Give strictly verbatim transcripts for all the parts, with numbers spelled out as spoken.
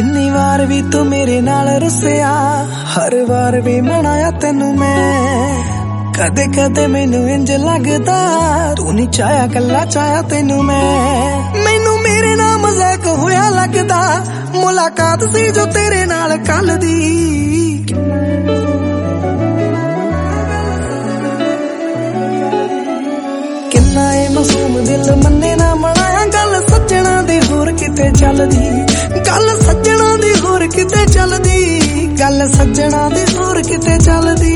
जिन्नी वार भी तू मेरे नाल रुसिया, हर बार भी मनाया तेनू मैं। कदे कदे मैनू इंज लगदा तू नहीं चाया, कल्ला चाया तेनू मैं। मैनू मेरे नाल मजाक होया लगदा, मुलाकात सी जो तेरे नाल कल दी। किन्ना ए मासूम दिल मन्ने ना मनाया, गल सज्जणा दी होर किते चलदी, गल सज्जणा दी होर किते चलदी, गल सज्जणा दी होर किते चलदी।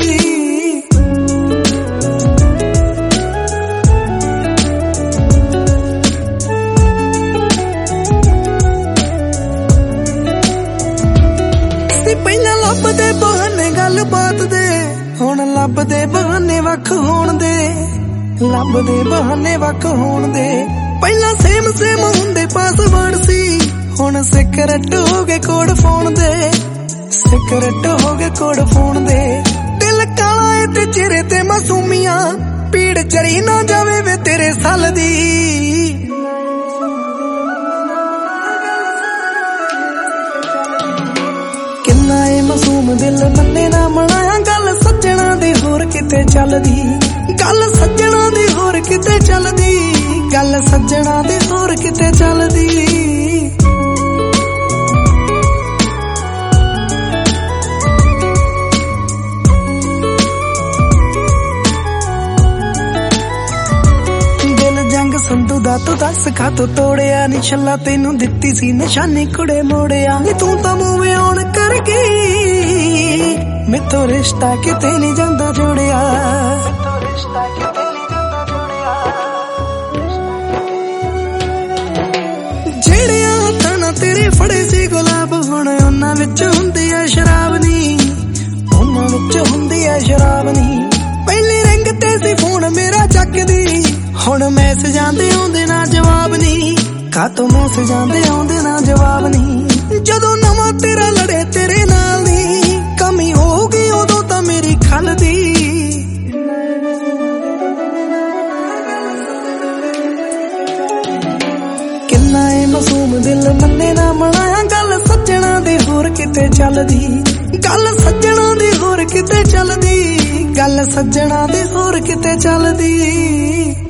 पहला लभदे बहाने गल बात दे, हुण लभदे बहाने वख होण दे, लभदे बहाने वख होण दे। पहला सेम सेम हुंदे पासवर्ड सी, हुण सिकरेट हो गए कोड फोन दे, सिकरेट हो गए कोड फोन दे। दिल काला है ते चेहरे ते मासूमियां, पीड़ चढ़ी ना जावे वे तेरे साल दी। किन्ना ए मासूम दिल मन्ने ना मनाया, गल सज्जणा दी होर किते चलदी, गल सज्जणा दी होर किते चलदी, गल सज्जणा दी होर किते चलदी। दिल जंग संधू दा तू दस खा तू तोड़िया नी, छल्ला तेनू दित्ती सी निशानी कुड़े मोड़िया नी। तू तां मूव ऑन कर गई, मैथों रिश्ता किते नहीं जांदा जोड़िया, मैथों रिश्ता किते नहीं जांदा जोड़िया। जेड़ियां हत्थां नाल तेरे फड़े सी गुलाब, हुण उन्हां विच हुंदी ऐ शराब नी, उन्हां विच हुंदी ऐ शराब नी। पहले रिंग ते सी फोन मेरा चकदी, हुण मैसेजां दे आउंदे ना जवाब नी, कातों मैसेजां दे आउंदे ना जवाब नी। जदों नवां तेरा लड़े तेरे नाल नी, कमी हो गई उदों तां मेरी खल दी। किन्ना ए मासूम दिल मन्ने ना मनाया, गल सज्जणा दी होर किते चलदी, गल सज्जणा दी होर किते चलदी, गल सज्जणा दी होर किते चलदी।